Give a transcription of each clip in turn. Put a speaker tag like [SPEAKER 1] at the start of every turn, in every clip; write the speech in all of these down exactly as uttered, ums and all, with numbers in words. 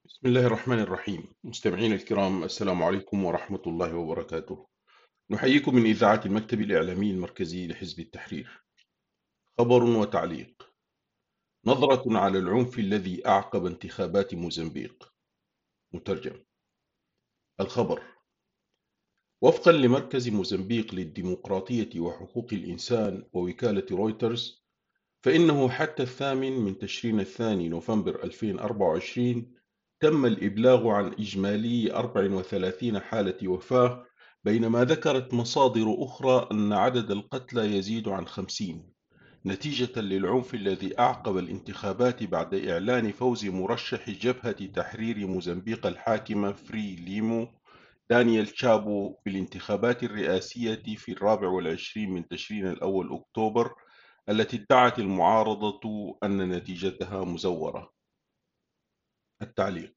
[SPEAKER 1] بسم الله الرحمن الرحيم. مستمعينا الكرام، السلام عليكم ورحمة الله وبركاته. نحييكم من إذاعة المكتب الإعلامي المركزي لحزب التحرير. خبر وتعليق. نظرة على العنف الذي أعقب انتخابات موزمبيق. مترجم. الخبر: وفقا لمركز موزمبيق للديمقراطية وحقوق الإنسان ووكالة رويترز، فإنه حتى الثامن من تشرين الثاني نوفمبر ألفين وأربعة وعشرين تم الإبلاغ عن إجمالي أربع وثلاثين حالة وفاة، بينما ذكرت مصادر أخرى أن عدد القتلى يزيد عن خمسين، نتيجة للعنف الذي أعقب الانتخابات بعد إعلان فوز مرشح جبهة تحرير موزمبيق الحاكمة فري ليمو دانيال تشابو في الانتخابات الرئاسية في الرابع والعشرين من تشرين الأول أكتوبر، التي ادعت المعارضة أن نتيجتها مزورة. التعليق: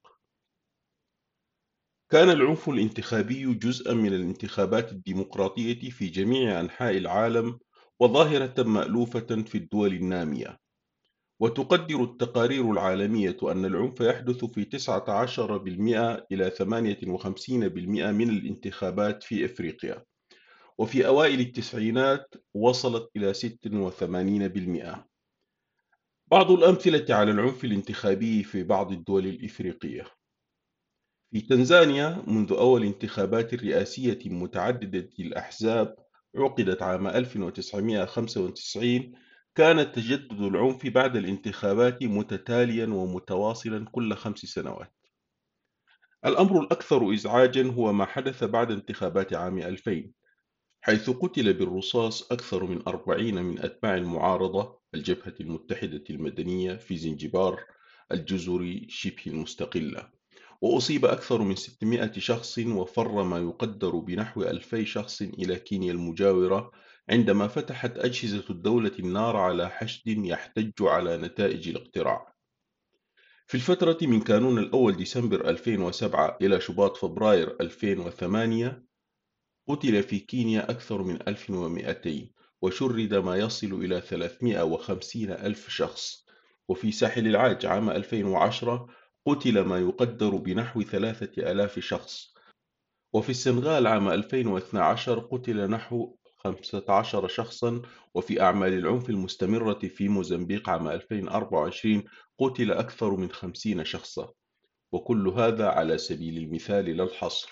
[SPEAKER 1] كان العنف الانتخابي جزءا من الانتخابات الديمقراطية في جميع أنحاء العالم، وظاهرة مألوفة في الدول النامية. وتقدر التقارير العالمية أن العنف يحدث في تسعة عشر بالمئة إلى ثمانية وخمسين بالمئة من الانتخابات في إفريقيا، وفي أوائل التسعينات وصلت إلى ستة وثمانين بالمئة. بعض الأمثلة على العنف الانتخابي في بعض الدول الإفريقية: في تنزانيا، منذ أول انتخابات رئاسية متعددة الأحزاب عقدت عام ألف وتسعمئة وخمسة وتسعين، كان تجدد العنف بعد الانتخابات متتاليا ومتواصلا كل خمس سنوات. الأمر الأكثر إزعاجا هو ما حدث بعد انتخابات عام ألفين، حيث قتل بالرصاص أكثر من أربعين من أتباع المعارضة الجبهة المتحدة المدنية في زنجبار الجزر شبه المستقلة، وأصيب أكثر من ستمئة شخص، وفر ما يقدر بنحو ألفي شخص إلى كينيا المجاورة عندما فتحت أجهزة الدولة النار على حشد يحتج على نتائج الاقتراع. في الفترة من كانون الأول ديسمبر ألفين وسبعة إلى شباط فبراير ألفين وثمانية، قتل في كينيا أكثر من ألف ومئتين، وشرد ما يصل إلى ثلاثمئة وخمسين ألف شخص. وفي ساحل العاج عام ألفين وعشرة قتل ما يقدر بنحو ثلاثة آلاف شخص. وفي السنغال عام ألفين واثني عشر قتل نحو خمسة عشر شخصا. وفي أعمال العنف المستمرة في موزمبيق عام ألفين وأربعة وعشرين قتل أكثر من خمسين شخصا. وكل هذا على سبيل المثال لا الحصر.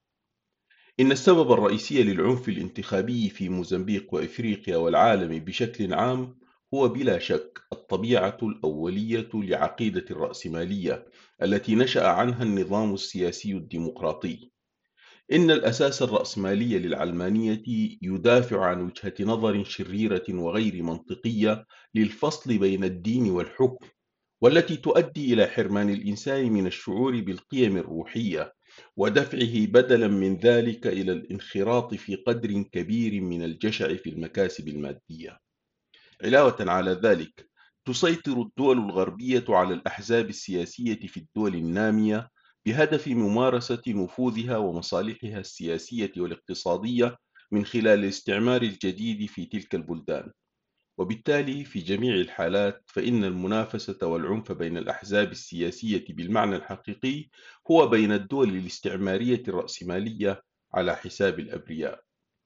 [SPEAKER 1] إن السبب الرئيسي للعنف الانتخابي في موزمبيق وإفريقيا والعالم بشكل عام هو بلا شك الطبيعة الأولية لعقيدة الرأسمالية التي نشأ عنها النظام السياسي الديمقراطي. إن الأساس الرأسمالي للعلمانية يدافع عن وجهة نظر شريرة وغير منطقية للفصل بين الدين والحكم، والتي تؤدي إلى حرمان الإنسان من الشعور بالقيم الروحية، ودفعه بدلا من ذلك إلى الانخراط في قدر كبير من الجشع في المكاسب المادية. علاوة على ذلك، تسيطر الدول الغربية على الأحزاب السياسية في الدول النامية بهدف ممارسة نفوذها ومصالحها السياسية والاقتصادية من خلال الاستعمار الجديد في تلك البلدان. وبالتالي في جميع الحالات فإن المنافسة والعنف بين الأحزاب السياسية بالمعنى الحقيقي هو بين الدول الاستعمارية الرأسمالية على حساب الأبرياء.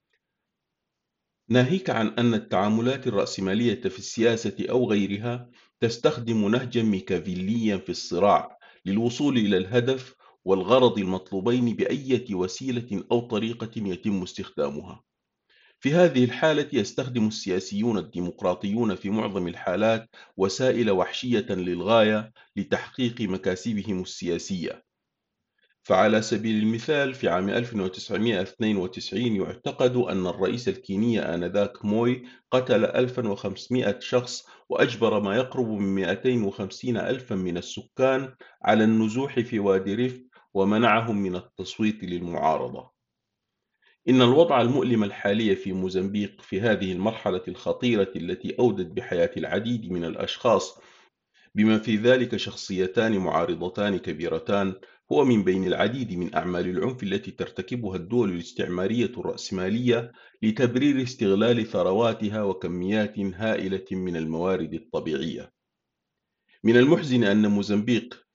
[SPEAKER 1] ناهيك عن أن التعاملات الرأسمالية في السياسة أو غيرها تستخدم نهجا ميكافيليا في الصراع للوصول إلى الهدف والغرض المطلوبين بأية وسيلة أو طريقة يتم استخدامها. في هذه الحالة يستخدم السياسيون الديمقراطيون في معظم الحالات وسائل وحشية للغاية لتحقيق مكاسبهم السياسية. فعلى سبيل المثال، في عام ألف وتسعمئة واثنين وتسعين يعتقد أن الرئيس الكيني آنذاك موي قتل ألفا وخمسمئة شخص، وأجبر ما يقرب من مئتين وخمسين ألفا من السكان على النزوح في وادي ريفت، ومنعهم من التصويت للمعارضة. إن الوضع المؤلم الحالي في موزمبيق في هذه المرحلة الخطيرة التي أودت بحياة العديد من الأشخاص، بما في ذلك شخصيتان معارضتان كبيرتان، هو من بين العديد من أعمال العنف التي ترتكبها الدول الاستعمارية الرأسمالية لتبرير استغلال ثرواتها وكميات هائلة من الموارد الطبيعية. من المحزن أن موزمبيق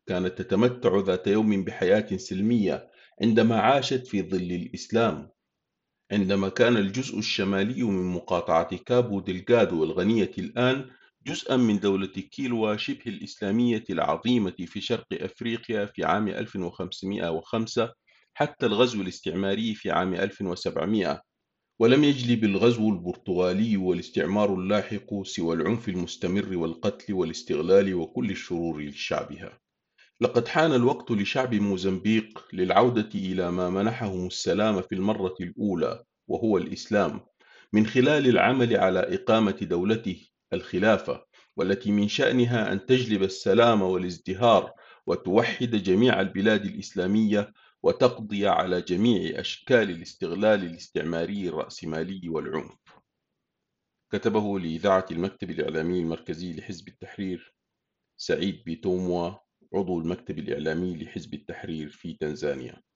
[SPEAKER 1] كانت تتمتع ذات يوم بحياة سلمية عندما عاشت في ظل الإسلام، عندما كان الجزء الشمالي من مقاطعة كابو دلغادو الغنية الآن جزءًا من دولة كيلوا شبه الإسلامية العظيمة في شرق أفريقيا في عام ألف وخمسمائة وخمسة حتى الغزو الاستعماري في عام ألف وسبعمائة، ولم يجلب الغزو البرتغالي والاستعمار اللاحق سوى العنف المستمر والقتل والاستغلال وكل الشرور لشعبها. لقد حان الوقت لشعب موزمبيق للعودة إلى ما منحهم السلام في المرة الأولى، وهو الإسلام، من خلال العمل على إقامة دولته الخلافة، والتي من شأنها أن تجلب السلام والازدهار وتوحد جميع البلاد الإسلامية وتقضي على جميع أشكال الاستغلال الاستعماري الرأسمالي والعنف. كتبه لإذاعة المكتب الإعلامي المركزي لحزب التحرير سعيد بيتوموا، عضو المكتب الإعلامي لحزب التحرير في تنزانيا.